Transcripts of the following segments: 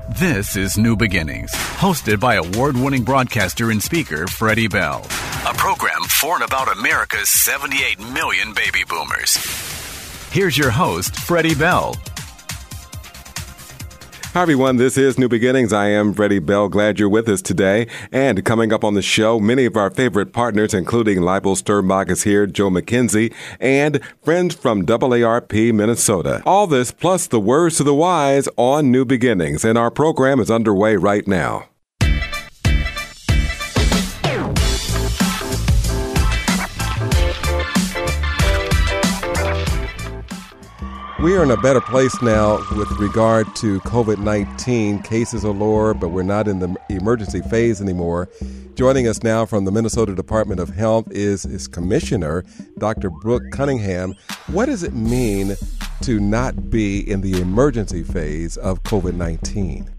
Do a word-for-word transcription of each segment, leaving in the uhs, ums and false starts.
This is New Beginnings, hosted by award-winning broadcaster and speaker Freddie Bell. A program for and about America's seventy-eight million baby boomers. Here's your host, Freddie Bell. Hi, everyone. This is New Beginnings. I am Freddie Bell. Glad you're with us today. And coming up on the show, many of our favorite partners, including Leibel Sternbach is here, Joe McKenzie, and friends from A A R P, Minnesota. All this plus the words to the wise on New Beginnings. And our program is underway right now. We are in a better place now with regard to covid nineteen. Cases are lower, but we're not in the emergency phase anymore. Joining us now from the Minnesota Department of Health is its Commissioner, Doctor Brooke Cunningham. What does it mean to not be in the emergency phase of covid nineteen?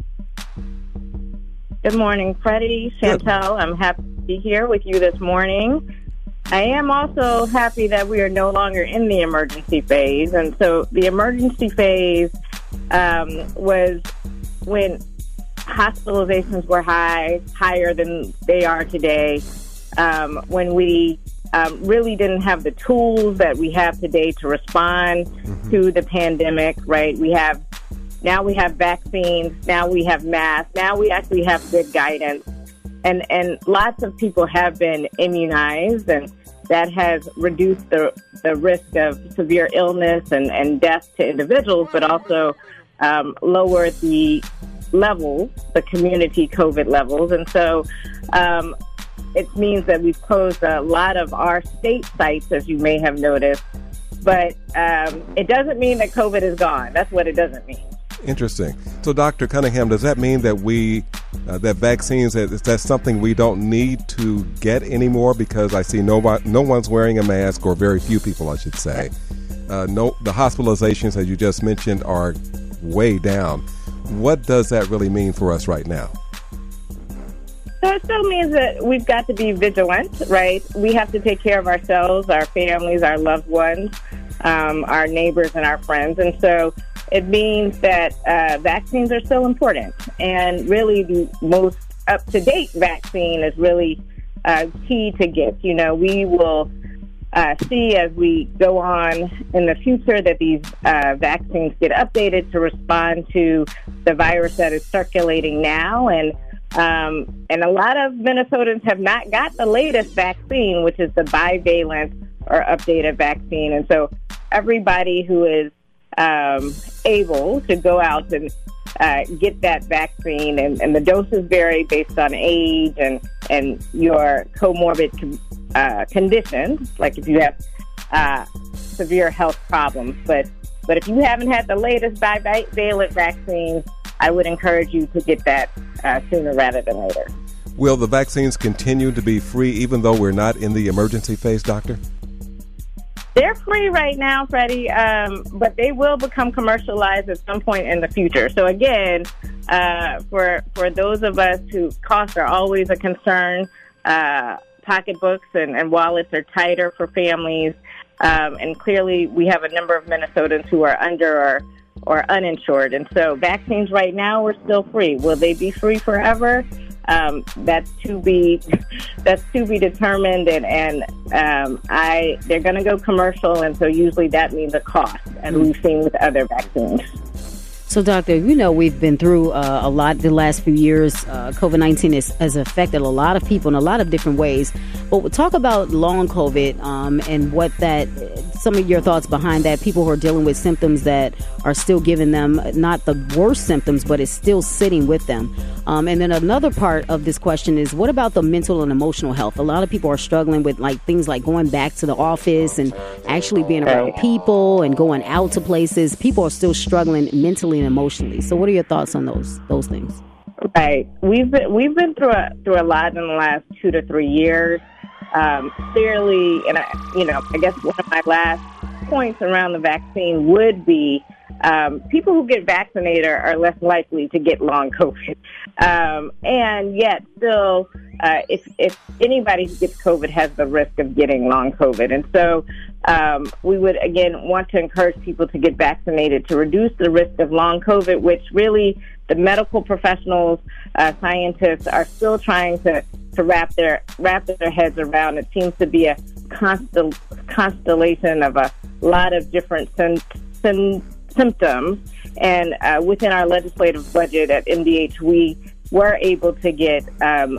Good morning, Freddie, Chantel. I'm happy to be here with you this morning. I am also happy that we are no longer in the emergency phase. And so the emergency phase um, was when hospitalizations were high, higher than they are today, um, when we um, really didn't have the tools that we have today to respond mm-hmm. to the pandemic, right? We have, now we have vaccines, now we have masks, now we actually have good guidance. And, and lots of people have been immunized, and that has reduced the, the risk of severe illness and, and death to individuals, but also um, lowered the levels, the community COVID levels. And so um, it means that we've closed a lot of our state sites, as you may have noticed. But um, it doesn't mean that COVID is gone. That's what it doesn't mean. Interesting. So, Doctor Cunningham, does that mean that we, uh, that vaccines, is that something we don't need to get anymore? Because I see no, no one's wearing a mask, or very few people, I should say. Uh, no, the hospitalizations, as you just mentioned, are way down. What does that really mean for us right now? So it still means that we've got to be vigilant, right? We have to take care of ourselves, our families, our loved ones, um, our neighbors, and our friends. And so it means that uh, vaccines are still important. And really the most up-to-date vaccine is really uh, key to get. You know, we will uh, see as we go on in the future that these uh, vaccines get updated to respond to the virus that is circulating now. And um, and a lot of Minnesotans have not got the latest vaccine, which is the bivalent or updated vaccine. And so everybody who is Um, able to go out and uh, get that vaccine, and, and the doses vary based on age and, and your comorbid uh, conditions, like if you have uh, severe health problems. But but if you haven't had the latest bivalent vaccine, I would encourage you to get that uh, sooner rather than later. Will the vaccines continue to be free even though we're not in the emergency phase, Doctor? They're free right now, Freddie, um, but they will become commercialized at some point in the future. So again, uh, for for those of us who costs are always a concern, uh, pocketbooks and, and wallets are tighter for families, um, and clearly we have a number of Minnesotans who are under or, or uninsured. And so vaccines right now are still free. Will they be free forever? Um, that's to be that's to be determined, and, and um, I they're going to go commercial, and so usually that means a cost, as we've seen with other vaccines. So, Doctor, you know, we've been through uh, a lot the last few years. Uh, covid nineteen has, has affected a lot of people in a lot of different ways. But we'll talk about long COVID um, and what that, some of your thoughts behind that. People who are dealing with symptoms that are still giving them not the worst symptoms, but it's still sitting with them. Um, and then another part of this question is, what about the mental and emotional health? A lot of people are struggling with like things like going back to the office and actually being around people and going out to places. People are still struggling mentally and emotionally. So what are your thoughts on those those things? Right. We've been we've been through a through a lot in the last two to three years. Um, clearly, and I, you know, I guess one of my last points around the vaccine would be um, people who get vaccinated are, are less likely to get long COVID. Um, and yet still, uh, if, if anybody who gets COVID has the risk of getting long COVID. And so um, we would, again, want to encourage people to get vaccinated to reduce the risk of long COVID, which really the medical professionals, uh, scientists are still trying to, to wrap their wrap their heads around. It seems to be a constel- constellation of a lot of different sim- sim- symptoms. And uh, within our legislative budget at M D H, we were able to get um,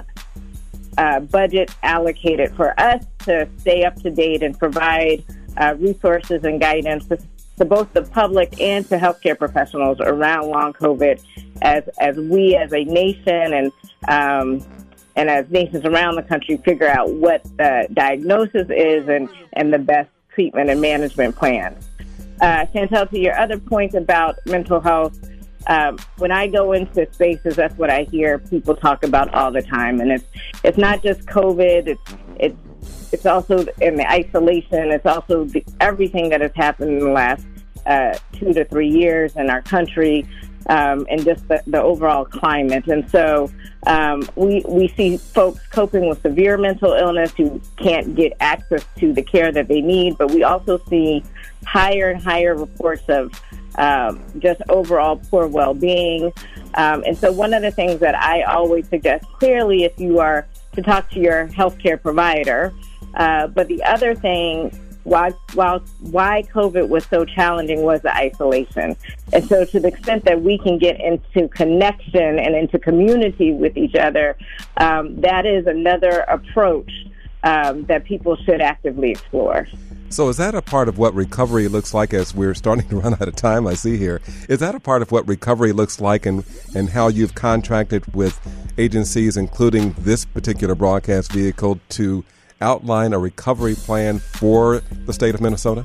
a budget allocated for us to stay up to date and provide uh, resources and guidance to, to both the public and to healthcare professionals around long COVID, as as we as a nation and um, and as nations around the country figure out what the diagnosis is and, and the best treatment and management plans. Uh, Chantel, to your other point about mental health, um, when I go into spaces, that's what I hear people talk about all the time. And it's it's not just COVID. It's it's it's also in the isolation. It's also the, everything that has happened in the last uh, two to three years in our country, um, and just the, the overall climate. And so um, we we see folks coping with severe mental illness who can't get access to the care that they need, but we also see higher and higher reports of um, just overall poor well-being. Um, and so one of the things that I always suggest clearly if you are to talk to your healthcare provider, uh, but the other thing, why, while, why COVID was so challenging was the isolation. And so to the extent that we can get into connection and into community with each other, um, that is another approach um, that people should actively explore. So is that a part of what recovery looks like as we're starting to run out of time, I see here? Is that a part of what recovery looks like and, and how you've contracted with agencies, including this particular broadcast vehicle, to outline a recovery plan for the state of Minnesota?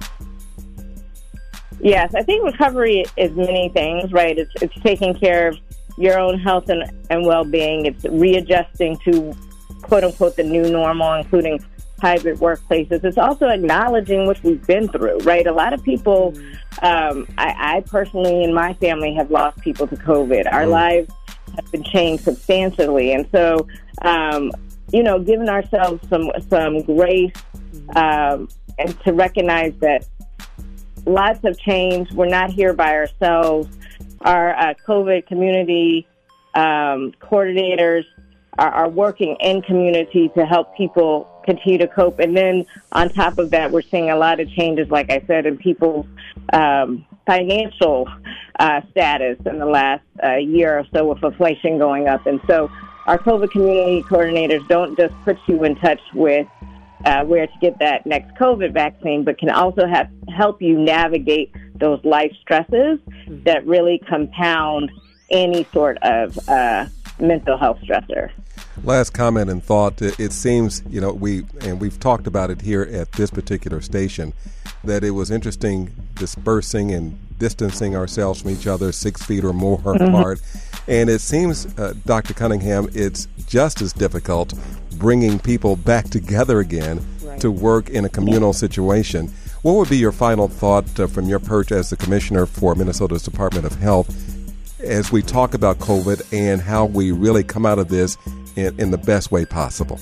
Yes, I think recovery is many things, right? It's, it's taking care of your own health and, and well-being. It's readjusting to, quote-unquote, the new normal, including hybrid workplaces. It's also acknowledging what we've been through, right? A lot of people, um, I, I personally and my family have lost people to COVID. Our mm. lives have been changed substantially. And so, um, you know, giving ourselves some, some grace um, and to recognize that lots have changed. We're not here by ourselves. Our uh, COVID community um, coordinators are, are working in community to help people continue to cope. And then on top of that, we're seeing a lot of changes, like I said, in people's um, financial uh, status in the last uh, year or so with inflation going up. And so our COVID community coordinators don't just put you in touch with uh, where to get that next COVID vaccine, but can also have, help you navigate those life stresses that really compound any sort of uh, mental health stressor. Last comment and thought. It seems, you know, we, and we've talked about it here at this particular station, that it was interesting dispersing and distancing ourselves from each other six feet or more mm-hmm. apart. And it seems, uh, Doctor Cunningham, it's just as difficult bringing people back together again right. to work in a communal situation. What would be your final thought uh, from your perch as the Commissioner for Minnesota's Department of Health as we talk about COVID and how we really come out of this in, in the best way possible?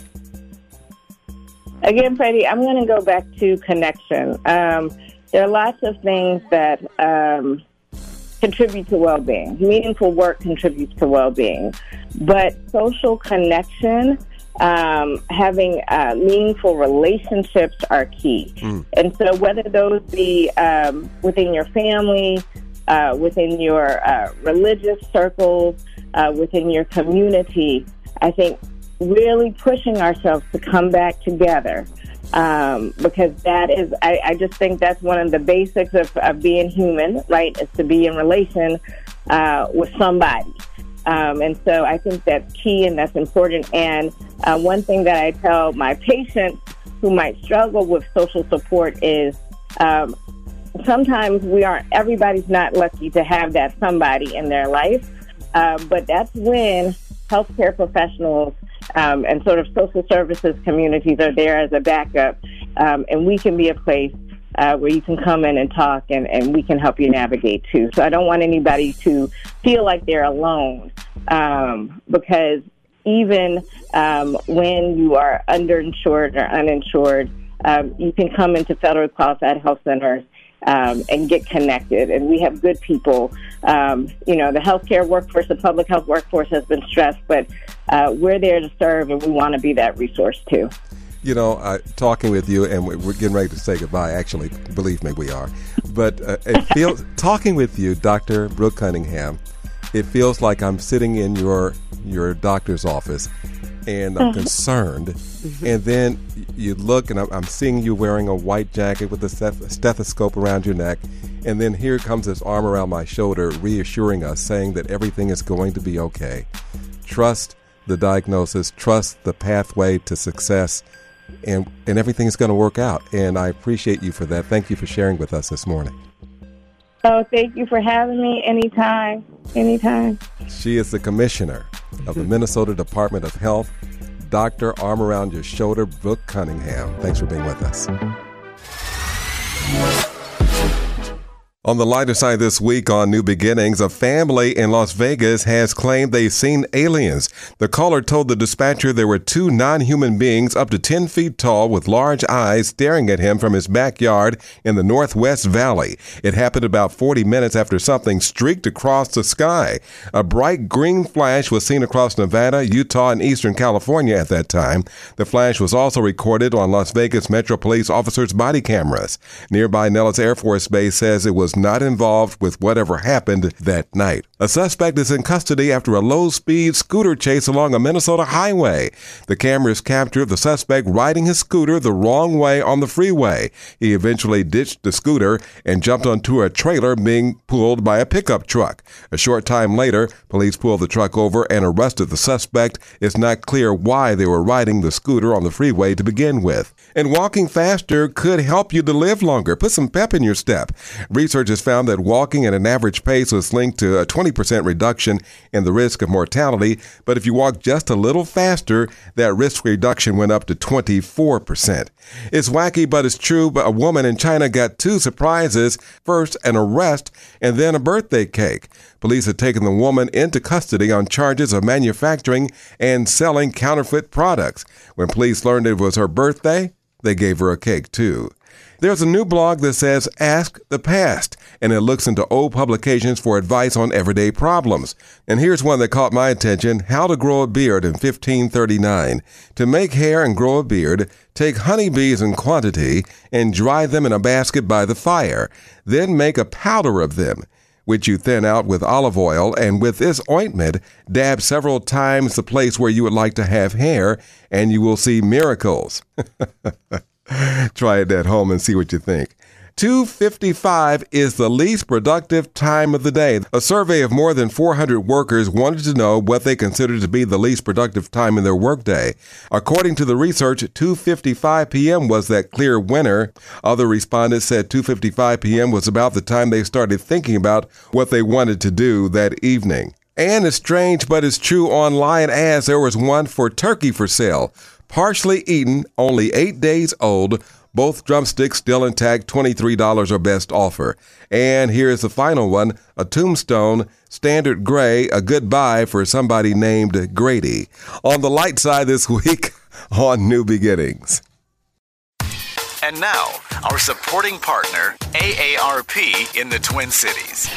Again, Freddie, I'm going to go back to connection. Um, there are lots of things that um, contribute to well-being. Meaningful work contributes to well-being. But social connection, um, having uh, meaningful relationships are key. Mm. And so whether those be um, within your family, uh, within your uh, religious circles, uh, within your community, I think really pushing ourselves to come back together, um, because that is, I, I just think that's one of the basics of, of being human, right, is to be in relation uh, with somebody. Um, and so I think that's key and that's important. And uh, one thing that I tell my patients who might struggle with social support is um, sometimes we aren't, everybody's not lucky to have that somebody in their life, uh, but that's when healthcare professionals um, and sort of social services communities are there as a backup, um, and we can be a place uh, where you can come in and talk, and, and we can help you navigate too. So I don't want anybody to feel like they're alone, um, because even um, when you are underinsured or uninsured, um, you can come into federally qualified health centers um, and get connected. And we have good people. Um, you know, the healthcare workforce, the public health workforce has been stressed, but uh, we're there to serve, and we want to be that resource too. You know, uh, talking with you, and we're getting ready to say goodbye. Actually, believe me, we are. But uh, it feels talking with you, Doctor Brooke Cunningham, it feels like I'm sitting in your your doctor's office, and I'm concerned. Mm-hmm. And then you look, and I'm, I'm seeing you wearing a white jacket with a stethoscope around your neck. And then here comes this arm around my shoulder, reassuring us, saying that everything is going to be okay. Trust the diagnosis, trust the pathway to success, and, and everything's going to work out. And I appreciate you for that. Thank you for sharing with us this morning. Oh, thank you for having me. Anytime, anytime. She is the commissioner of the Minnesota Department of Health, Doctor Arm Around Your Shoulder, Brooke Cunningham. Thanks for being with us. On the lighter side this week on New Beginnings, a family in Las Vegas has claimed they've seen aliens. The caller told the dispatcher there were two non-human beings up to ten feet tall with large eyes staring at him from his backyard in the Northwest Valley. It happened about forty minutes after something streaked across the sky. A bright green flash was seen across Nevada, Utah, and Eastern California at that time. The flash was also recorded on Las Vegas Metro Police officers' body cameras. Nearby Nellis Air Force Base says it was not involved with whatever happened that night. A suspect is in custody after a low-speed scooter chase along a Minnesota highway. The cameras captured the suspect riding his scooter the wrong way on the freeway. He eventually ditched the scooter and jumped onto a trailer being pulled by a pickup truck. A short time later, police pulled the truck over and arrested the suspect. It's not clear why they were riding the scooter on the freeway to begin with. And walking faster could help you to live longer. Put some pep in your step. Research has found that walking at an average pace was linked to a twenty percent reduction in the risk of mortality, but if you walk just a little faster, that risk reduction went up to twenty-four percent. It's wacky, but it's true. But a woman in China got two surprises. First, an arrest, and then a birthday cake. Police had taken the woman into custody on charges of manufacturing and selling counterfeit products. When police learned it was her birthday, they gave her a cake, too. There's a new blog that says Ask the Past, and it looks into old publications for advice on everyday problems. And here's one that caught my attention, How to Grow a Beard in fifteen thirty-nine. To make hair and grow a beard, take honeybees in quantity and dry them in a basket by the fire. Then make a powder of them, which you thin out with olive oil, and with this ointment, dab several times the place where you would like to have hair, and you will see miracles. Try it at home and see what you think. two fifty-five is the least productive time of the day. A survey of more than four hundred workers wanted to know what they considered to be the least productive time in their workday. According to the research, two fifty-five p.m. was that clear winner. Other respondents said two fifty-five p.m. was about the time they started thinking about what they wanted to do that evening. And it's strange, but it's true on Lion Ads. There was one for turkey for sale. Partially eaten, only eight days old, both drumsticks still intact, twenty-three dollars or best offer. And here's the final one, a tombstone, standard gray, a goodbye for somebody named Grady. On the light side this week on New Beginnings. And now, our supporting partner, A A R P in the Twin Cities.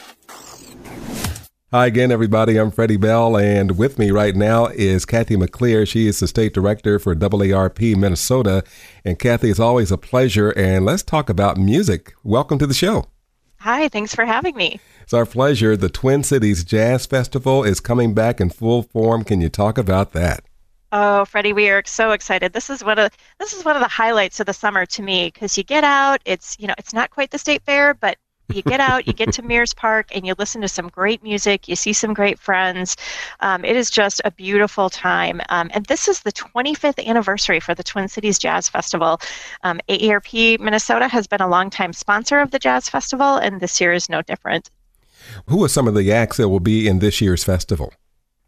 Hi again, everybody. I'm Freddie Bell, and with me right now is Kathy McClear. She is the state director for A A R P Minnesota. And Kathy, it's always a pleasure, and let's talk about music. Welcome to the show. Hi, thanks for having me. It's our pleasure. The Twin Cities Jazz Festival is coming back in full form. Can you talk about that? Oh, Freddie, we are so excited. This is one of this is one of the highlights of the summer to me, because you get out. It's you know it's not quite the state fair, but you get out, you get to Mears Park, and you listen to some great music. You see some great friends. Um, it is just a beautiful time. Um, and this is the twenty-fifth anniversary for the Twin Cities Jazz Festival. Um, A A R P Minnesota has been a longtime sponsor of the Jazz Festival, and this year is no different. Who are some of the acts that will be in this year's festival?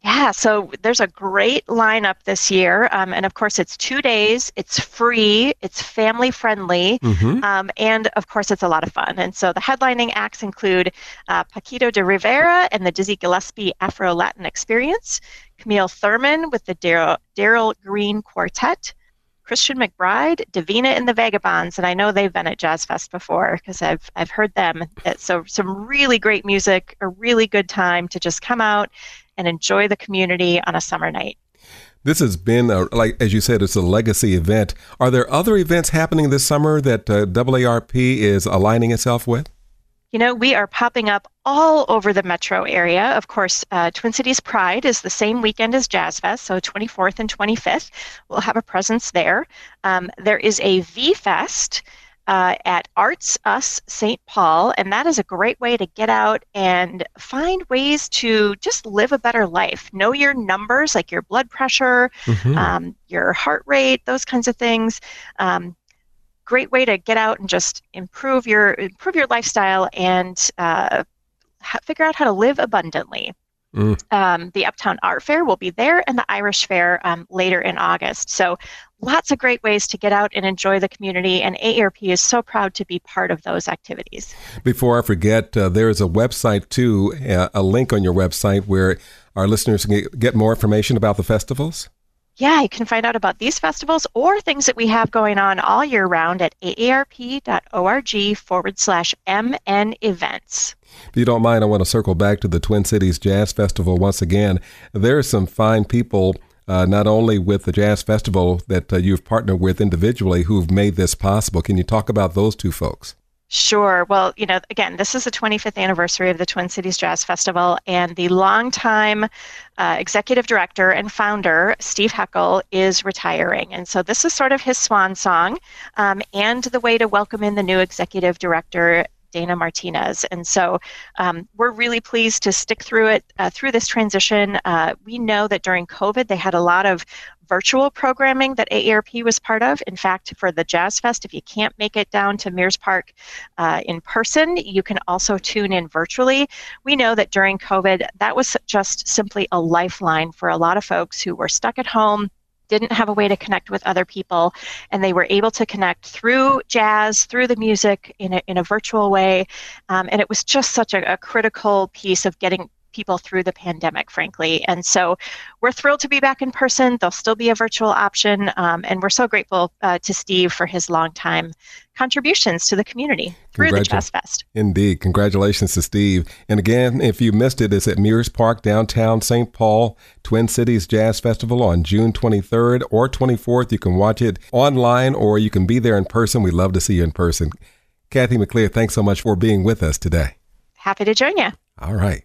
Yeah, so there's a great lineup this year. Um, and of course, it's two days, it's free, it's family friendly, Mm-hmm. um, and of course, it's a lot of fun. And so the headlining acts include uh, Paquito de Rivera and the Dizzy Gillespie Afro-Latin Experience, Camille Thurman with the Daryl Daryl Green Quartet, Christian McBride, Davina and the Vagabonds, and I know they've been at Jazz Fest before because I've I've heard them. So some really great music, a really good time to just come out and enjoy the community on a summer night. This has been, a, like as you said, it's a legacy event. Are there other events happening this summer that uh, A A R P is aligning itself with? You know, we are popping up all over the metro area. Of course, uh, Twin Cities Pride is the same weekend as Jazz Fest, so twenty-fourth and twenty-fifth. We'll have a presence there. Um, there is a V-Fest uh, at Arts Us Saint Paul, and that is a great way to get out and find ways to just live a better life. Know your numbers, like your blood pressure, Mm-hmm. um, your heart rate, those kinds of things. Um, great way to get out and just improve your improve your lifestyle and uh, ha- figure out how to live abundantly. Mm. Um, the Uptown Art Fair will be there, and the Irish Fair um, later in August. So lots of great ways to get out and enjoy the community, and A A R P is so proud to be part of those activities. Before I forget, uh, there is a website too, uh, a link on your website where our listeners can get, get more information about the festivals. Yeah, you can find out about these festivals or things that we have going on all year round at aarp.org forward slash MN events. If you don't mind, I want to circle back to the Twin Cities Jazz Festival once again. There are some fine people, uh, not only with the Jazz Festival that uh, you've partnered with individually, who've made this possible. Can you talk about those two folks? Sure. Well, you know, again, this is the twenty-fifth anniversary of the Twin Cities Jazz Festival, and the longtime uh, executive director and founder, Steve Heckel, is retiring. And so this is sort of his swan song, um, and the way to welcome in the new executive director, Dana Martinez. And so um, we're really pleased to stick through it, uh, through this transition. Uh, we know that during COVID, they had a lot of virtual programming that A A R P was part of. In fact, for the Jazz Fest, if you can't make it down to Mears Park uh, in person, you can also tune in virtually. We know that during COVID, that was just simply a lifeline for a lot of folks who were stuck at home, didn't have a way to connect with other people, and they were able to connect through jazz, through the music in a, in a virtual way. Um, and it was just such a, a critical piece of getting people through the pandemic, frankly. And so we're thrilled to be back in person. There'll still be a virtual option. Um, and we're so grateful uh, to Steve for his longtime contributions to the community through the Jazz Fest. Indeed. Congratulations to Steve. And again, if you missed it, it's at Mears Park, downtown Saint Paul, Twin Cities Jazz Festival on June twenty-third or twenty-fourth. You can watch it online or you can be there in person. We'd love to see you in person. Kathy McClear, thanks so much for being with us today. Happy to join you. All right.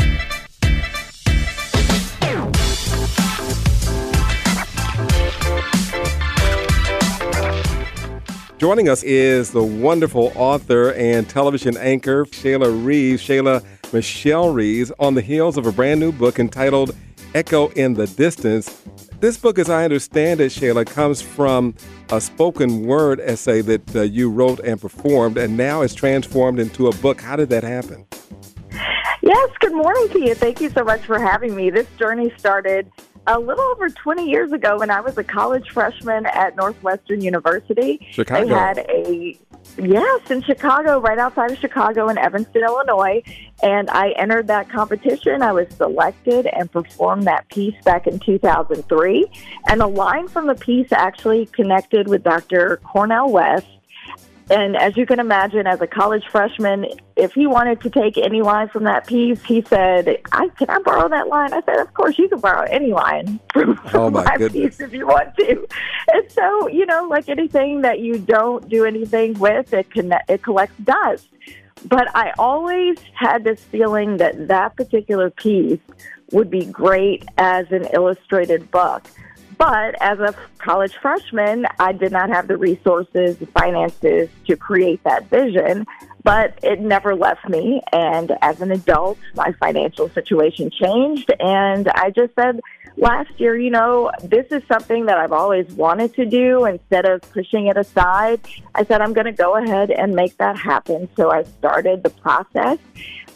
Joining us is the wonderful author and television anchor, Shayla Reeves. Shayla Michelle Reeves, on the heels of a brand new book entitled Echo in the Distance. This book, as I understand it, Shayla, comes from a spoken word essay that uh, you wrote and performed, and now it's transformed into a book. How did that happen? Yes, good morning to you. Thank you so much for having me. This journey started a little over twenty years ago when I was a college freshman at Northwestern University. Chicago. They had a, yes, in Chicago, right outside of Chicago in Evanston, Illinois. And I entered that competition. I was selected and performed that piece back in two thousand three. And a line from the piece actually connected with Doctor Cornel West. And as you can imagine, as a college freshman, if he wanted to take any line from that piece, he said, I, can I borrow that line? I said, of course, you can borrow any line from, from oh my, my goodness. piece if you want to. And so, you know, like anything that you don't do anything with, it, connect, it collects dust. But I always had this feeling that that particular piece would be great as an illustrated book. But as a college freshman, I did not have the resources, the finances to create that vision, but it never left me. And as an adult, my financial situation changed, and I just said last year, you know, this is something that I've always wanted to do. Instead of pushing it aside, I said, I'm going to go ahead and make that happen. So I started the process.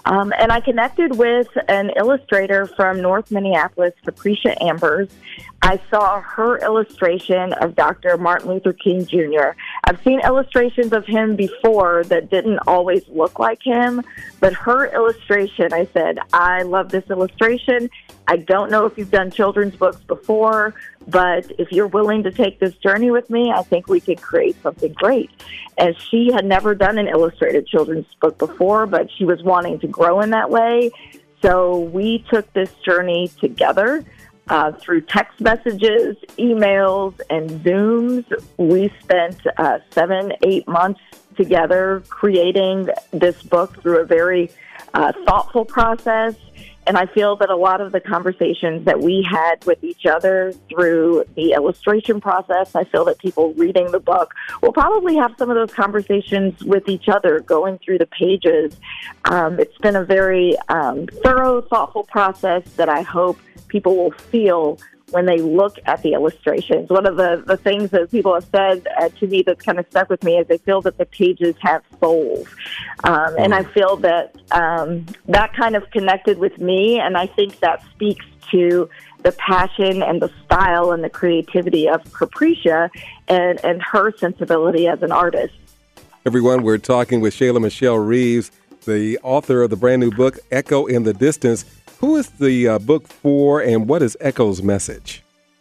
Um, and I connected with an illustrator from North Minneapolis, Capricia Ambers. I saw her illustration of Doctor Martin Luther King Junior I've seen illustrations of him before that didn't always look like him, but her illustration, I said, I love this illustration. I don't know if you've done children's books before, but if you're willing to take this journey with me, I think we could create something great. And she had never done an illustrated children's book before, but she was wanting to grow in that way. So we took this journey together. Uh, through text messages, emails, and Zooms. We spent uh, seven, eight months together creating this book through a very uh, thoughtful process. And I feel that a lot of the conversations that we had with each other through the illustration process, I feel that people reading the book will probably have some of those conversations with each other going through the pages. Um, it's been a very um, thorough, thoughtful process that I hope people will feel when they look at the illustrations. One of the, the things that people have said uh, to me that's kind of stuck with me is they feel that the pages have souls. Um, and I feel that um, that kind of connected with me, and I think that speaks to the passion and the style and the creativity of Capricia and, and her sensibility as an artist. Everyone, we're talking with Shayla Michelle Reeves, the author of the brand new book, Echo in the Distance. Who is the uh, book for, and what is Echo's message?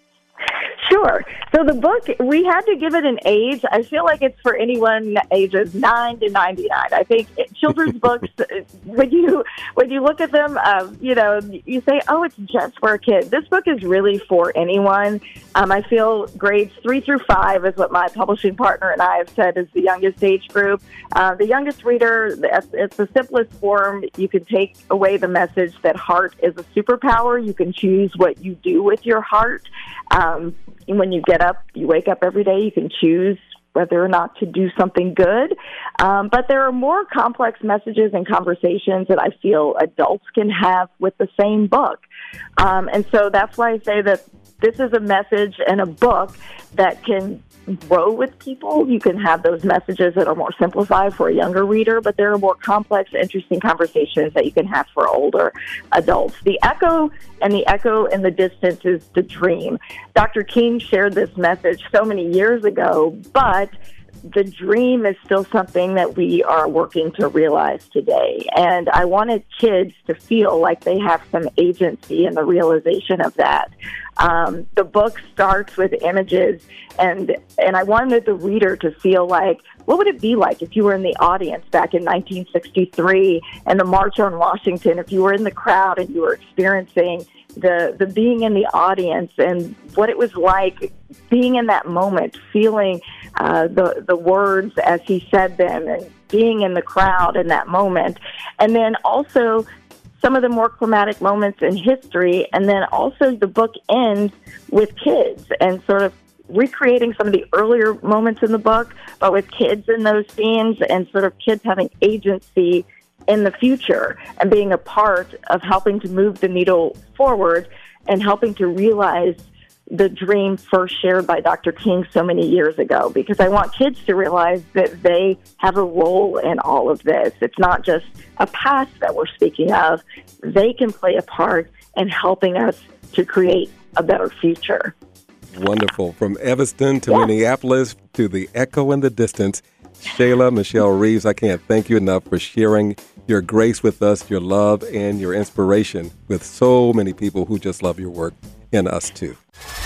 Sure. So the book, we had to give it an age. I feel like it's for anyone ages nine to ninety-nine. I think children's books, when you when you look at them, uh, you know, you say, oh, it's just for a kid. This book is really for anyone. Um, I feel grades three through five is what my publishing partner and I have said is the youngest age group. Uh, the youngest reader, it's the simplest form. You can take away the message that heart is a superpower. You can choose what you do with your heart. Um, when you get up, you wake up every day, you can choose whether or not to do something good. Um, but there are more complex messages and conversations that I feel adults can have with the same book. Um, and so that's why I say that this is a message and a book that can grow with people. You can have those messages that are more simplified for a younger reader, but there are more complex, interesting conversations that you can have for older adults. The echo and the echo in the distance is the dream. Doctor King shared this message so many years ago, but the dream is still something that we are working to realize today. And I wanted kids to feel like they have some agency in the realization of that. Um, the book starts with images, and and I wanted the reader to feel like, what would it be like if you were in the audience back in nineteen sixty-three and the March on Washington, if you were in the crowd and you were experiencing the, the being in the audience and what it was like being in that moment, feeling uh, the, the words as he said them and being in the crowd in that moment. And then also some of the more climatic moments in history, and then also the book ends with kids and sort of recreating some of the earlier moments in the book, but with kids in those scenes and sort of kids having agency in the future and being a part of helping to move the needle forward and helping to realize the dream first shared by Doctor King so many years ago, because I want kids to realize that they have a role in all of this. It's not just a past that we're speaking of. They can play a part in helping us to create a better future. Wonderful. From Evanston to yeah. Minneapolis to the echo in the distance, Shayla Michelle Reeves, I can't thank you enough for sharing your grace with us, your love, and your inspiration with so many people who just love your work, and us too.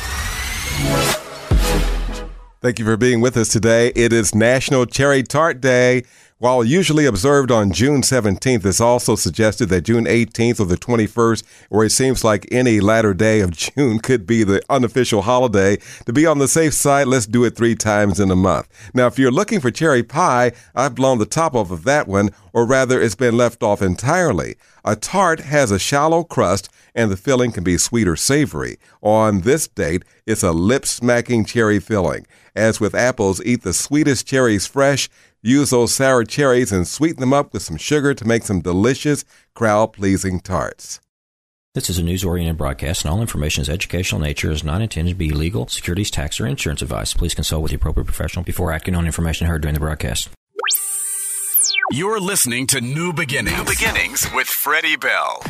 Thank you for being with us today. It is National Cherry Tart Day. While usually observed on June seventeenth, it's also suggested that June eighteenth or the twenty-first, or it seems like any latter day of June, could be the unofficial holiday. To be on the safe side, let's do it three times in a month. Now, if you're looking for cherry pie, I've blown the top off of that one, or rather, it's been left off entirely. A tart has a shallow crust, and the filling can be sweet or savory. On this date, it's a lip-smacking cherry filling. As with apples, eat the sweetest cherries fresh. Use those sour cherries and sweeten them up with some sugar to make some delicious, crowd-pleasing tarts. This is a news-oriented broadcast, and all information is educational nature, is not intended to be legal, securities, tax, or insurance advice. Please consult with the appropriate professional before acting on information heard during the broadcast. You're listening to New Beginnings. New Beginnings with Freddie Bell.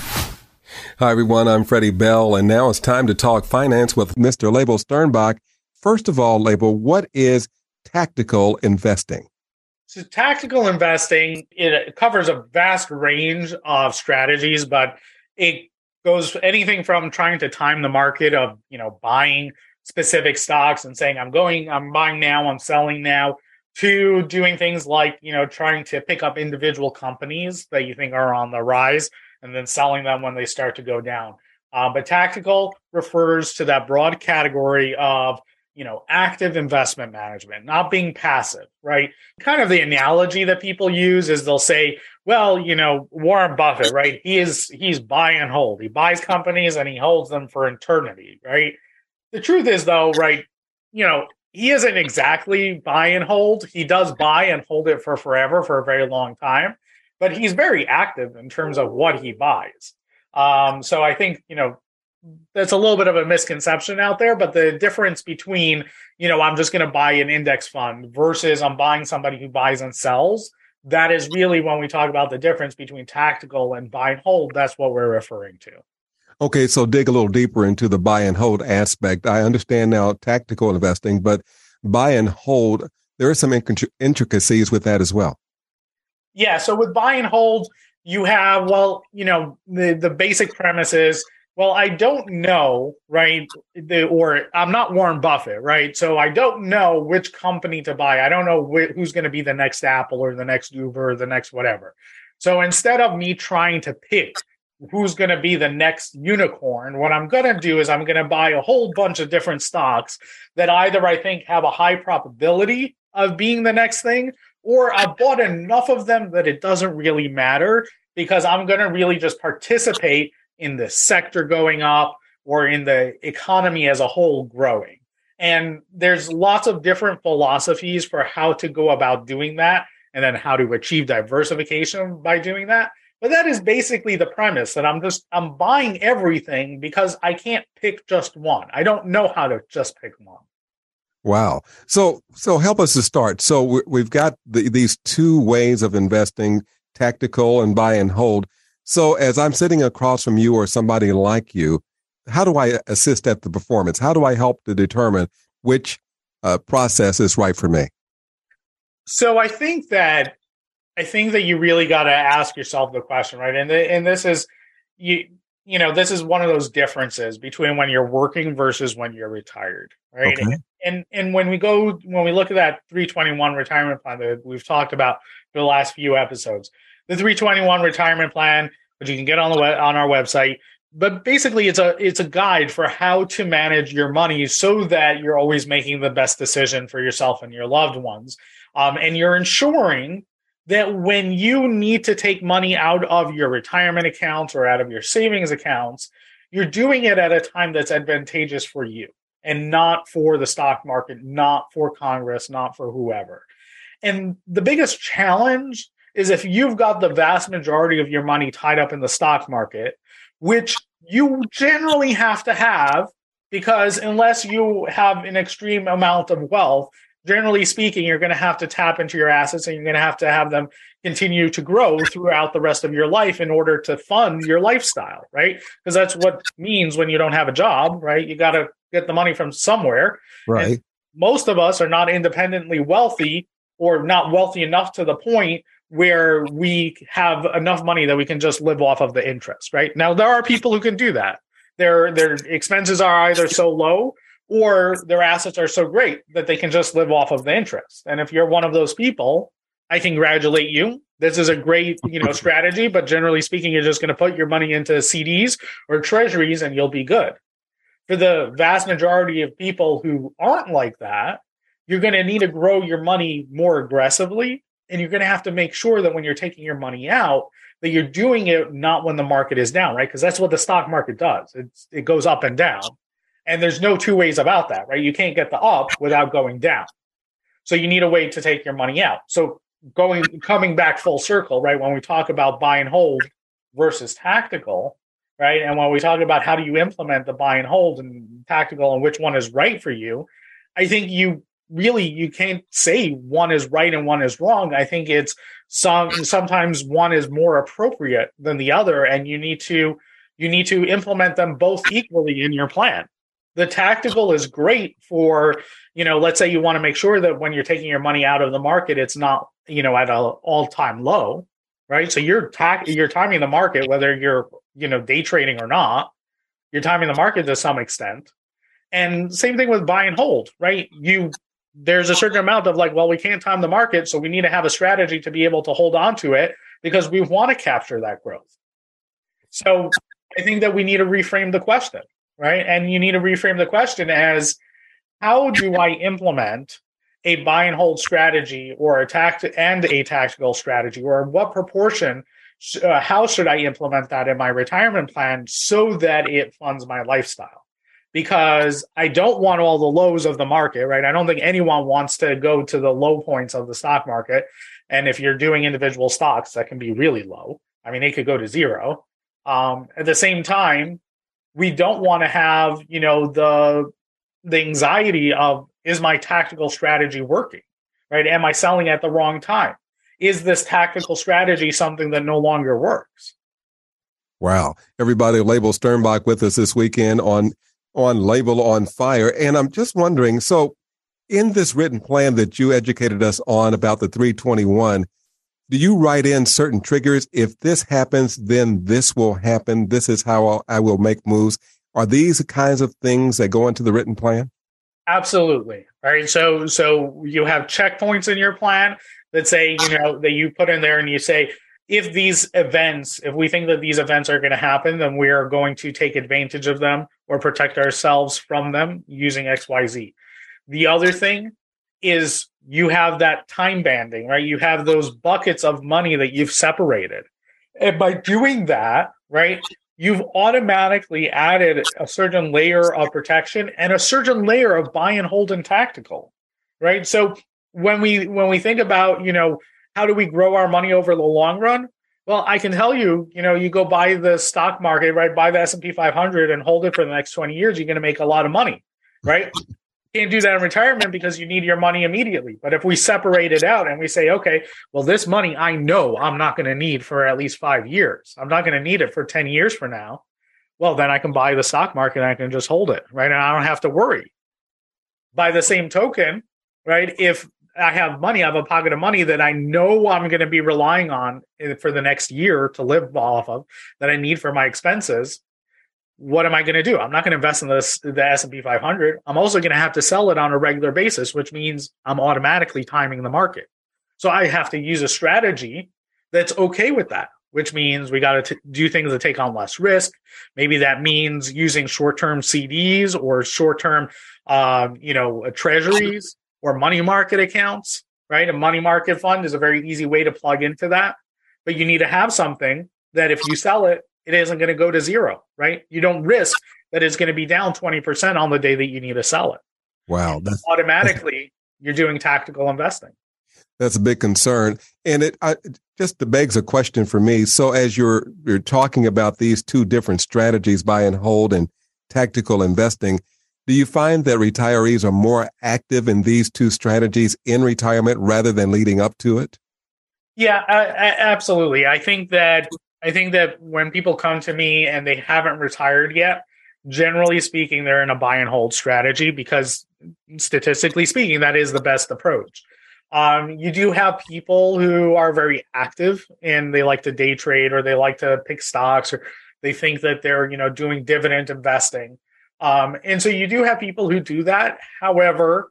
Hi, everyone. I'm Freddie Bell, and now it's time to talk finance with Mister Label Sternbach. First of all, Label, what is tactical investing? So tactical investing, it covers a vast range of strategies, but it goes anything from trying to time the market of, you know, buying specific stocks and saying, I'm going, I'm buying now, I'm selling now, to doing things like, you know, trying to pick up individual companies that you think are on the rise and then selling them when they start to go down. Uh, but tactical refers to that broad category of, you know, active investment management, not being passive, right? Kind of the analogy that people use is they'll say, well, you know, Warren Buffett, right? He is, he's buy and hold. He buys companies and he holds them for eternity, right? The truth is though, right, you know, he isn't exactly buy and hold. He does buy and hold it for forever, for a very long time, but he's very active in terms of what he buys. Um, so I think, you know, that's a little bit of a misconception out there, but the difference between, you know, I'm just going to buy an index fund versus I'm buying somebody who buys and sells, that is really when we talk about the difference between tactical and buy and hold, that's what we're referring to. Okay, so dig a little deeper into the buy and hold aspect. I understand now tactical investing, but buy and hold, there are some intricacies with that as well. Yeah, so with buy and hold, you have, well, you know, the, the basic premise is, well, I don't know, right, the, or I'm not Warren Buffett, right? So I don't know which company to buy. I don't know wh- who's going to be the next Apple or the next Uber or the next whatever. So instead of me trying to pick who's going to be the next unicorn, what I'm going to do is I'm going to buy a whole bunch of different stocks that either I think have a high probability of being the next thing, or I bought enough of them that it doesn't really matter because I'm going to really just participate in the sector going up or in the economy as a whole growing. And there's lots of different philosophies for how to go about doing that and then how to achieve diversification by doing that. But that is basically the premise, that I'm just, I'm buying everything because I can't pick just one. I don't know how to just pick one. Wow. So, so help us to start. So we've got the, these two ways of investing, tactical and buy and hold. So as I'm sitting across from you or somebody like you, how do I assist at the performance? How do I help to determine which uh, process is right for me? So I think that I think that you really got to ask yourself the question, right? And the, and this is you you know this is one of those differences between when you're working versus when you're retired, right? Okay. And and when we go when we look at that three twenty-one retirement plan that we've talked about for the last few episodes, the three twenty-one retirement plan, which you can get on the web, on our website, but basically it's a it's a guide for how to manage your money so that you're always making the best decision for yourself and your loved ones, um, and you're ensuring that when you need to take money out of your retirement accounts or out of your savings accounts, you're doing it at a time that's advantageous for you and not for the stock market, not for Congress, not for whoever. And the biggest challenge is if you've got the vast majority of your money tied up in the stock market, which you generally have to have, because unless you have an extreme amount of wealth, generally speaking, you're going to have to tap into your assets and you're going to have to have them continue to grow throughout the rest of your life in order to fund your lifestyle, right? Because that's what means when you don't have a job, right? You got to get the money from somewhere. Right. And most of us are not independently wealthy or not wealthy enough to the point where we have enough money that we can just live off of the interest, right? Now, there are people who can do that. Their, their expenses are either so low or their assets are so great that they can just live off of the interest. And if you're one of those people, I congratulate you. This is a great, you know, strategy, but generally speaking, you're just going to put your money into C Ds or treasuries and you'll be good. For the vast majority of people who aren't like that, you're going to need to grow your money more aggressively. And you're going to have to make sure that when you're taking your money out, that you're doing it not when the market is down, right? Because that's what the stock market does. It's, it goes up and down. And there's no two ways about that, right? You can't get the up without going down. So you need a way to take your money out. So going, coming back full circle, right? When we talk about buy and hold versus tactical, right? And when we talk about how do you implement the buy and hold and tactical and which one is right for you, I think you really, you can't say one is right and one is wrong. I think it's some sometimes one is more appropriate than the other, and you need to you need to implement them both equally in your plan. The tactical is great for, you know, let's say you want to make sure that when you're taking your money out of the market, it's not, you know, at an all-time low, right? So you're ta- you're timing the market, whether you're, you know, day trading or not, you're timing the market to some extent. And same thing with buy and hold, right? You there's a certain amount of like, well, we can't time the market, so we need to have a strategy to be able to hold on to it because we want to capture that growth. So I think that we need to reframe the question, right? And you need to reframe the question as, how do I implement a buy and hold strategy or a tact and a tactical strategy, or what proportion, uh, how should I implement that in my retirement plan so that it funds my lifestyle? Because I don't want all the lows of the market, right? I don't think anyone wants to go to the low points of the stock market. And if you're doing individual stocks, that can be really low. I mean, it could go to zero. Um, at the same time, we don't want to have, you know, the the anxiety of, is my tactical strategy working, right? Am I selling at the wrong time? Is this tactical strategy something that no longer works? Wow. Everybody, Label Sternbach with us this weekend on on Label on Fire. And I'm just wondering, so in this written plan that you educated us on about the three twenty-one, do you write in certain triggers? If this happens, then this will happen. This is how I will make moves. Are these the kinds of things that go into the written plan? Absolutely. Right. So, so you have checkpoints in your plan that say, you know, that you put in there and you say, if these events, if we think that these events are going to happen, then we are going to take advantage of them or protect ourselves from them using X Y Z. The other thing is you have that time banding, right? You have those buckets of money that you've separated. And by doing that, right, you've automatically added a certain layer of protection and a certain layer of buy and hold and tactical, right? So when we when we think about, you know, how do we grow our money over the long run? Well, I can tell you, you know, you go buy the stock market, right? Buy the S and P five hundred and hold it for the next twenty years. You're going to make a lot of money, right? You can't do that in retirement because you need your money immediately. But if we separate it out and we say, okay, well, this money I know I'm not going to need for at least five years. I'm not going to need it for ten years from now. Well, then I can buy the stock market and I can just hold it, right? And I don't have to worry. By the same token, right, if I have money, I have a pocket of money that I know I'm going to be relying on for the next year to live off of, that I need for my expenses, what am I going to do? I'm not going to invest in this, the S and P five hundred. I'm also going to have to sell it on a regular basis, which means I'm automatically timing the market. So I have to use a strategy that's okay with that, which means we got to do things that take on less risk. Maybe that means using short-term C Ds or short-term, um, you know, treasuries or money market accounts, right? A money market fund is a very easy way to plug into that. But you need to have something that if you sell it, it isn't going to go to zero, right? You don't risk that it's going to be down twenty percent on the day that you need to sell it. Wow. That's, automatically, you're doing tactical investing. That's a big concern. And it I, just begs a question for me. So as you're you're talking about these two different strategies, buy and hold and tactical investing, do you find that retirees are more active in these two strategies in retirement rather than leading up to it? Yeah, I, I, absolutely. I think that I think that when people come to me and they haven't retired yet, generally speaking, they're in a buy and hold strategy because statistically speaking, that is the best approach. Um, you do have people who are very active and they like to day trade or they like to pick stocks or they think that they're, you know, doing dividend investing. Um, and so you do have people who do that. However,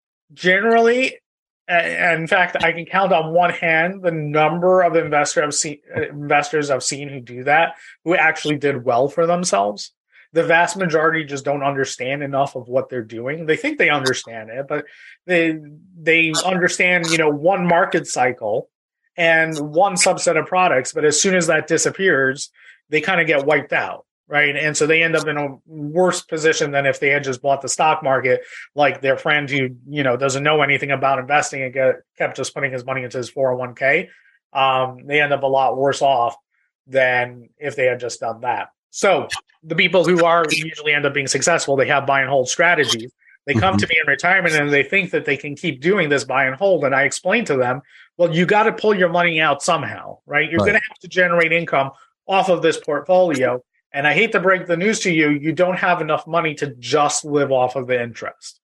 generally, and in fact, I can count on one hand the number of investor I've seen, investors I've seen who do that, who actually did well for themselves. The vast majority just don't understand enough of what they're doing. They think they understand it, but they they understand, you know, one market cycle and one subset of products. But as soon as that disappears, they kind of get wiped out. Right. And so they end up in a worse position than if they had just bought the stock market, like their friend who, you know, doesn't know anything about investing and get, kept just putting his money into his four oh one k. Um, they end up a lot worse off than if they had just done that. So the people who are usually end up being successful, they have buy and hold strategies. They come Mhm. to me in retirement and they think that they can keep doing this buy and hold. And I explain to them, well, you got to pull your money out somehow, right? You're Right. going to have to generate income off of this portfolio. And I hate to break the news to you, you don't have enough money to just live off of the interest.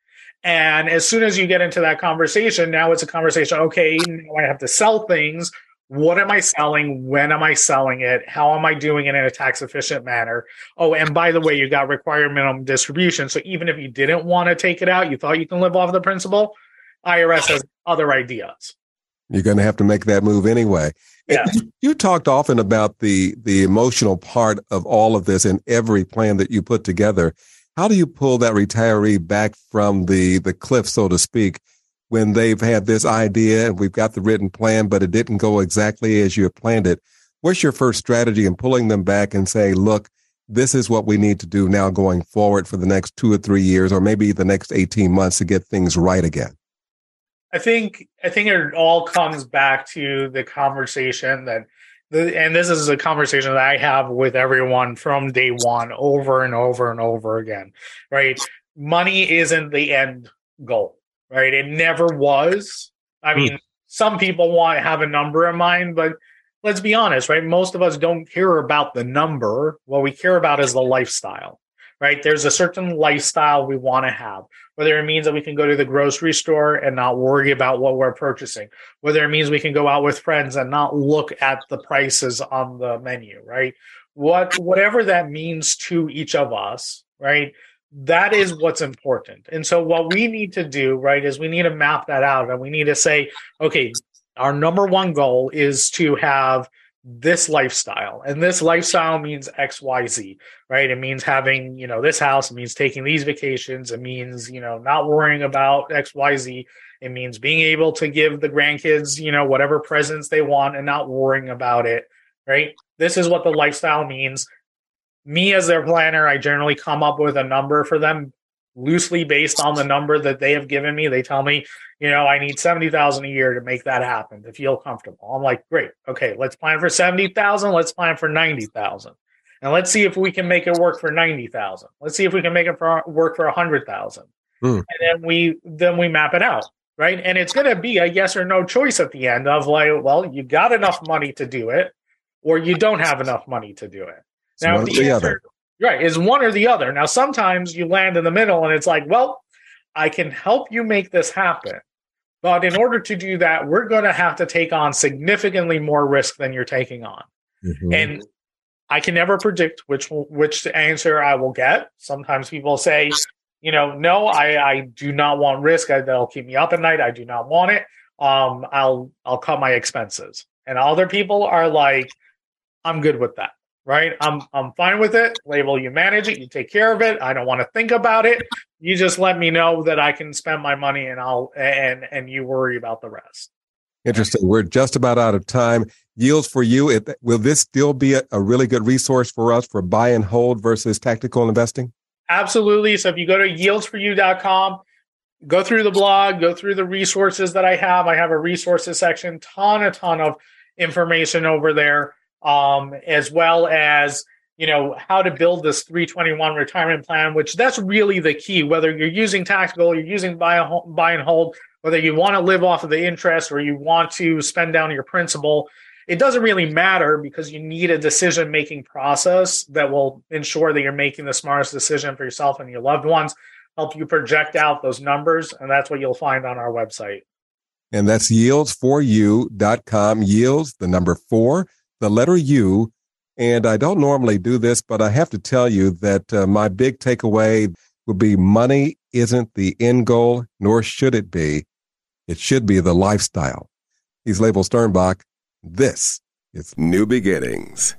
And as soon as you get into that conversation, now it's a conversation, okay, now I have to sell things. What am I selling? When am I selling it? How am I doing it in a tax efficient manner? Oh, and by the way, you got required minimum distribution. So even if you didn't want to take it out, you thought you can live off the principal, I R S has other ideas. You're going to have to make that move anyway. Yeah. You, you talked often about the the emotional part of all of this in every plan that you put together. How do you pull that retiree back from the the cliff, so to speak, when they've had this idea and we've got the written plan, but it didn't go exactly as you had planned it? What's your first strategy in pulling them back and say, look, this is what we need to do now going forward for the next two or three years, or maybe the next eighteen months to get things right again? I think I think it all comes back to the conversation that, the, and this is a conversation that I have with everyone from day one, over and over and over again, right? Money isn't the end goal, right? It never was. I mean, mm. some people want to have a number in mind, but let's be honest, right? Most of us don't care about the number. What we care about is the lifestyle, right? There's a certain lifestyle we want to have, whether it means that we can go to the grocery store and not worry about what we're purchasing, whether it means we can go out with friends and not look at the prices on the menu, right? What, whatever that means to each of us, right? That is what's important. And so what we need to do, right, is we need to map that out, and we need to say, okay, our number one goal is to have this lifestyle, and this lifestyle means X, Y, Z, right? It means having, you know, this house, it means taking these vacations, it means, you know, not worrying about X, Y, Z. It means being able to give the grandkids, you know, whatever presents they want and not worrying about it, right? This is what the lifestyle means. Me as their planner, I generally come up with a number for them loosely based on the number that they have given me. They tell me, you know, I need seventy thousand a year to make that happen, to feel comfortable. I'm like, great. Okay, let's plan for seventy thousand. Let's plan for ninety thousand. And let's see if we can make it work for ninety thousand. Let's see if we can make it for, work for one hundred thousand. Mm. And then we then we map it out, right? And it's going to be a yes or no choice at the end of like, well, you got enough money to do it, or you don't have enough money to do it. Now, the, the answer, other. Right, is one or the other. Now, sometimes you land in the middle and it's like, well, I can help you make this happen. But in order to do that, we're going to have to take on significantly more risk than you're taking on. Mm-hmm. And I can never predict which which answer I will get. Sometimes people say, you know, no, I, I do not want risk. I, that'll keep me up at night. I do not want it. Um, I'll I'll cut my expenses. And other people are like, I'm good with that. Right. I'm I'm fine with it. Label, you manage it. You take care of it. I don't want to think about it. You just let me know that I can spend my money and I'll and and you worry about the rest. Interesting. We're just about out of time. Yields for You. It, will this still be a, a really good resource for us for buy and hold versus tactical investing? Absolutely. So if you go to yields for you dot com, go through the blog, go through the resources that I have. I have a resources section, ton, a ton of information over there. Um, as well as, you know, how to build this three twenty-one retirement plan, which that's really the key, whether you're using tactical, you're using buy, buy and hold, whether you want to live off of the interest or you want to spend down your principal, it doesn't really matter because you need a decision-making process that will ensure that you're making the smartest decision for yourself and your loved ones, help you project out those numbers, and that's what you'll find on our website. And that's yields for you dot com, yields, the number four, the letter U. And I don't normally do this, but I have to tell you that uh, my big takeaway would be money isn't the end goal, nor should it be. It should be the lifestyle. He's Label Sternbach. This is New Beginnings.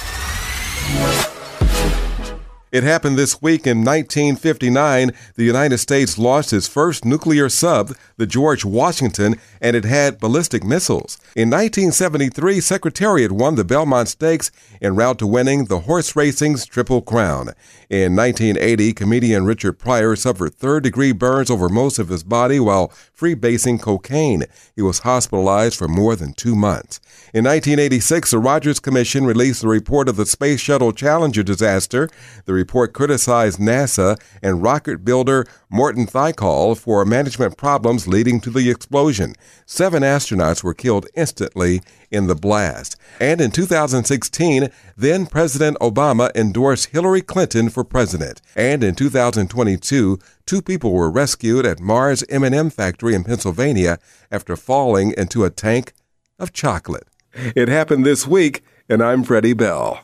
It happened this week in nineteen fifty-nine. The United States launched its first nuclear sub, the George Washington, and it had ballistic missiles. In nineteen seventy-three, Secretariat won the Belmont Stakes en route to winning the horse racing's Triple Crown. In nineteen eighty, comedian Richard Pryor suffered third-degree burns over most of his body while freebasing cocaine. He was hospitalized for more than two months. In nineteen eighty-six, the Rogers Commission released a report of the Space Shuttle Challenger disaster. The report criticized NASA and rocket builder Morton Thiokol for management problems leading to the explosion. Seven astronauts were killed instantly in the blast. And in two thousand sixteen, then President Obama endorsed Hillary Clinton for president. And in two thousand twenty-two, two people were rescued at Mars M and M factory in Pennsylvania after falling into a tank of chocolate. It happened this week, and I'm Freddie Bell.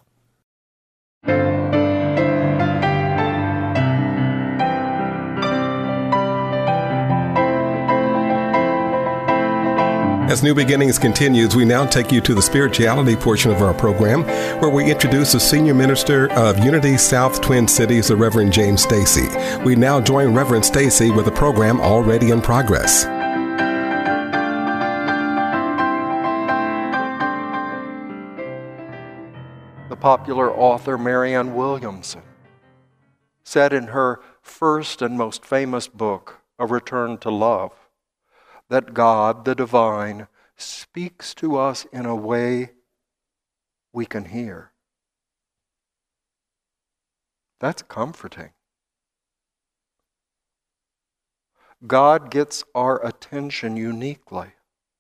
As New Beginnings continues, we now take you to the spirituality portion of our program, where we introduce the Senior Minister of Unity South Twin Cities, the Reverend James Stacy. We now join Reverend Stacy with a program already in progress. The popular author Marianne Williamson said in her first and most famous book, A Return to Love, that God, the divine, speaks to us in a way we can hear. That's comforting. God gets our attention uniquely.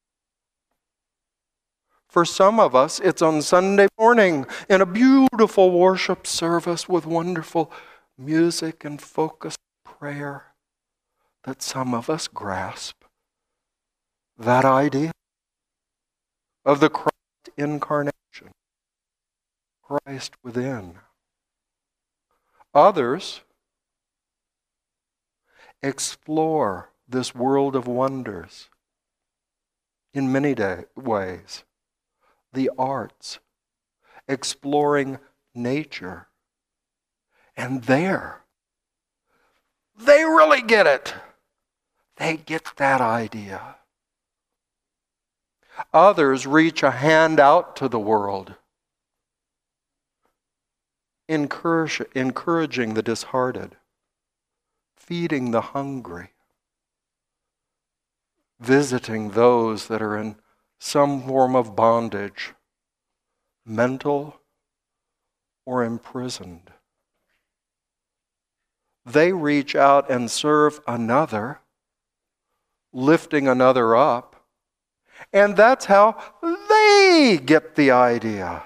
For some of us, it's on Sunday morning in a beautiful worship service with wonderful music and focused prayer that some of us grasp that idea of the Christ incarnation, Christ within. Others explore this world of wonders in many day, ways. The arts, exploring nature. And there, they really get it. They get that idea. Others reach a hand out to the world, encourage, encouraging the disheartened, feeding the hungry, visiting those that are in some form of bondage, mental or imprisoned. They reach out and serve another, lifting another up. And that's how they get the idea.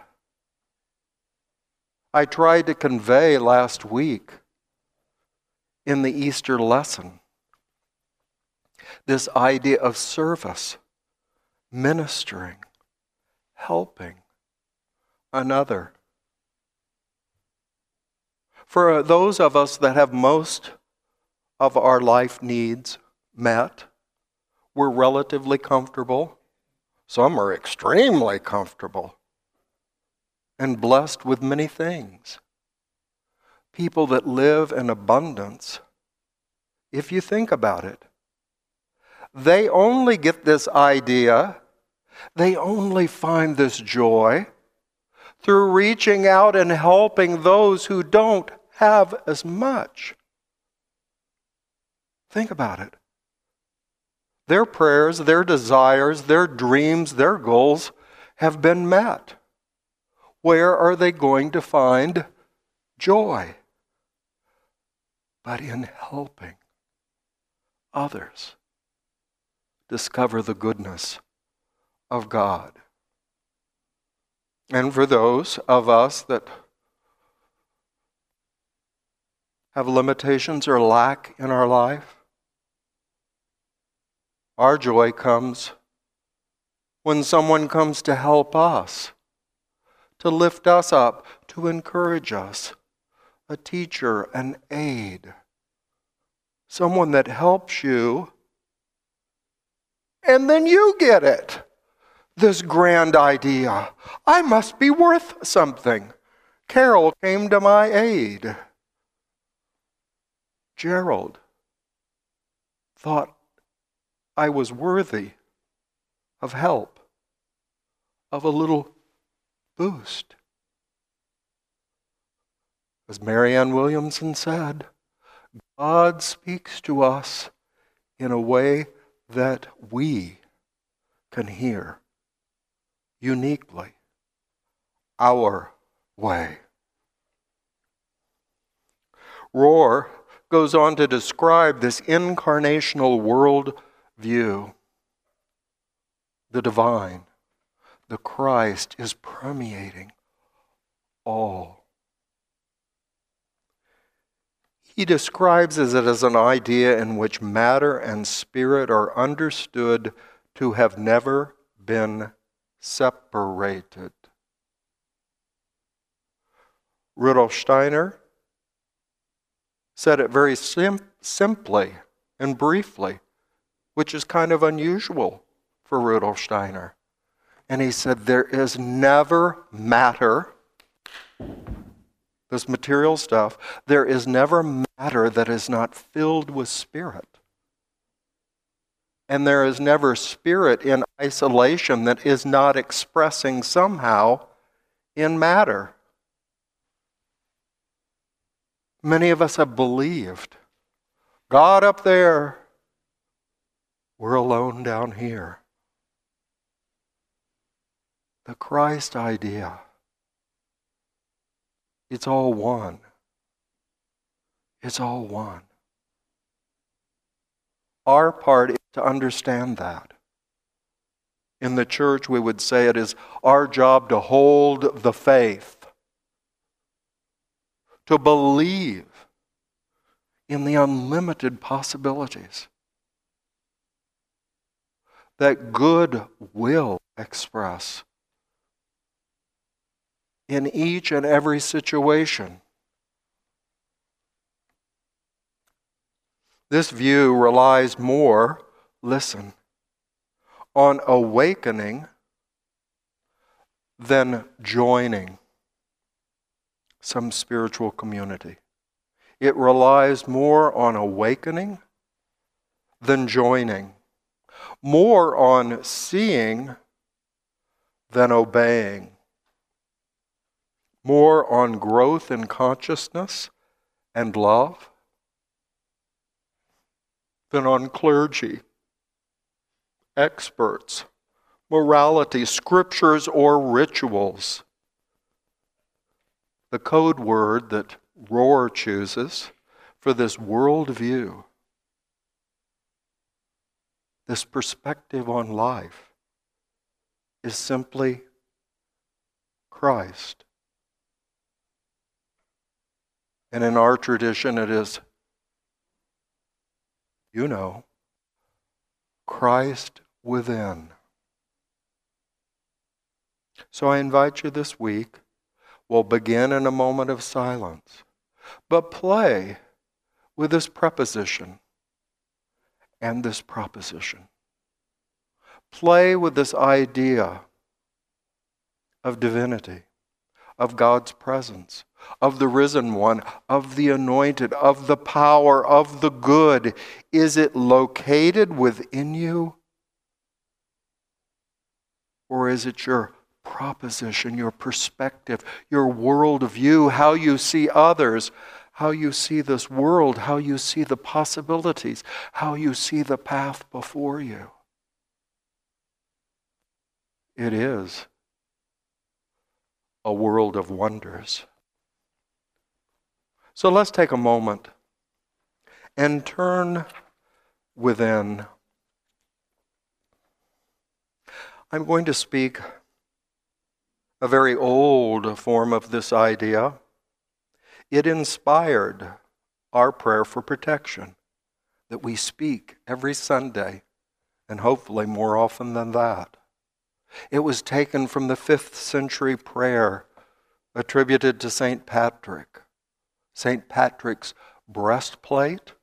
I tried to convey last week in the Easter lesson this idea of service, ministering, helping another. For those of us that have most of our life needs met, we're relatively comfortable. Some are extremely comfortable and blessed with many things. People that live in abundance, if you think about it, they only get this idea, they only find this joy through reaching out and helping those who don't have as much. Think about it. Their prayers, their desires, their dreams, their goals have been met. Where are they going to find joy? But in helping others discover the goodness of God. And for those of us that have limitations or lack in our life, our joy comes when someone comes to help us, to lift us up, to encourage us, a teacher, an aid, someone that helps you, and then you get it. This grand idea, I must be worth something. Carol came to my aid. Gerald thought I was worthy of help, of a little boost. As Marianne Williamson said, God speaks to us in a way that we can hear uniquely, our way. Rohr goes on to describe this incarnational world view. The divine, the Christ, is permeating all. He describes it as an idea in which matter and spirit are understood to have never been separated. Rudolf Steiner said it very sim- simply and briefly, which is kind of unusual for Rudolf Steiner. And he said, there is never matter, this material stuff, there is never matter that is not filled with spirit. And there is never spirit in isolation that is not expressing somehow in matter. Many of us have believed, God up there, we're alone down here. The Christ idea, it's all one. It's all one. Our part is to understand that. In the church, we would say it is our job to hold the faith, to believe in the unlimited possibilities that good will express in each and every situation. This view relies more, listen, on awakening than joining some spiritual community. It relies more on awakening than joining, more on seeing than obeying, more on growth in consciousness and love than on clergy, experts, morality, scriptures, or rituals. The code word that Rohr chooses for this worldview, this perspective on life, is simply Christ. And in our tradition, it is, you know, Christ within. So I invite you this week, we'll begin in a moment of silence, but play with this preposition and this proposition. Play with this idea of divinity, of God's presence, of the risen one, of the anointed, of the power, of the good. Is it located within you? Or is it your proposition, your perspective, your worldview, how you see others, how you see this world, how you see the possibilities, how you see the path before you? It is a world of wonders. So let's take a moment and turn within. I'm going to speak a very old form of this idea. It inspired our prayer for protection that we speak every Sunday, and hopefully more often than that. It was taken from the fifth century prayer attributed to Saint Patrick. Saint Patrick's breastplate,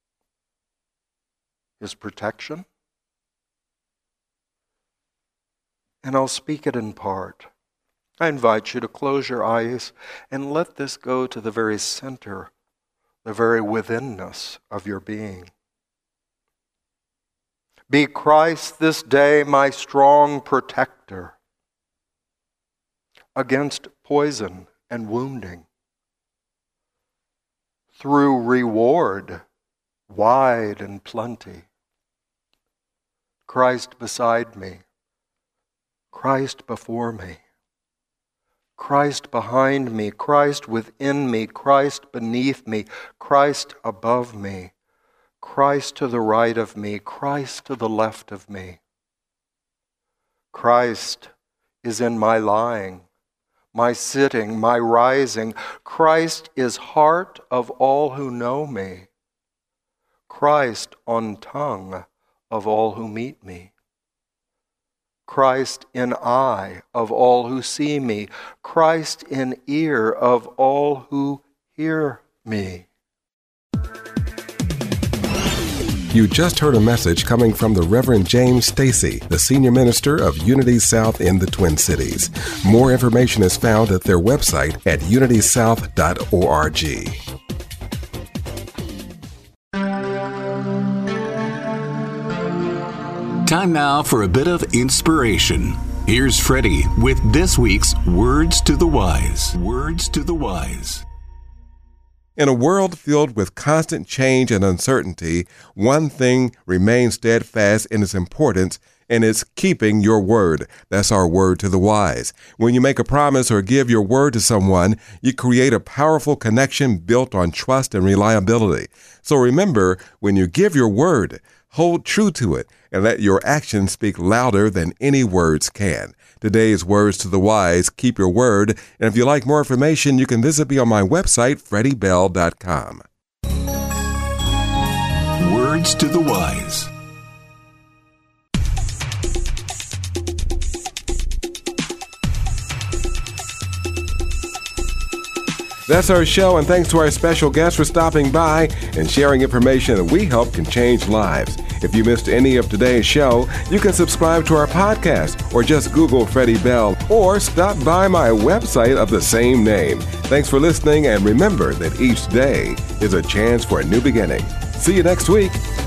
his protection. And I'll speak it in part. I invite you to close your eyes and let this go to the very center, the very withinness of your being. Be Christ this day my strong protector against poison and wounding, through reward wide and plenty. Christ beside me, Christ before me, Christ behind me, Christ within me, Christ beneath me, Christ above me, Christ to the right of me, Christ to the left of me. Christ is in my lying, my sitting, my rising. Christ is heart of all who know me. Christ on tongue of all who meet me. Christ in eye of all who see me. Christ in ear of all who hear me. You just heard a message coming from the Reverend James Stacy, the senior minister of Unity South in the Twin Cities. More information is found at their website at unity south dot org. Time now for a bit of inspiration. Here's Freddie with this week's Words to the Wise. Words to the Wise. In a world filled with constant change and uncertainty, one thing remains steadfast in its importance, and it's keeping your word. That's our word to the wise. When you make a promise or give your word to someone, you create a powerful connection built on trust and reliability. So remember, when you give your word, hold true to it and let your actions speak louder than any words can. Today's Words to the Wise, keep your word. And if you'd like more information, you can visit me on my website, freddie bell dot com. Words to the Wise. That's our show, and thanks to our special guests for stopping by and sharing information that we hope can change lives. If you missed any of today's show, you can subscribe to our podcast or just Google Freddie Bell or stop by my website of the same name. Thanks for listening, and remember that each day is a chance for a new beginning. See you next week.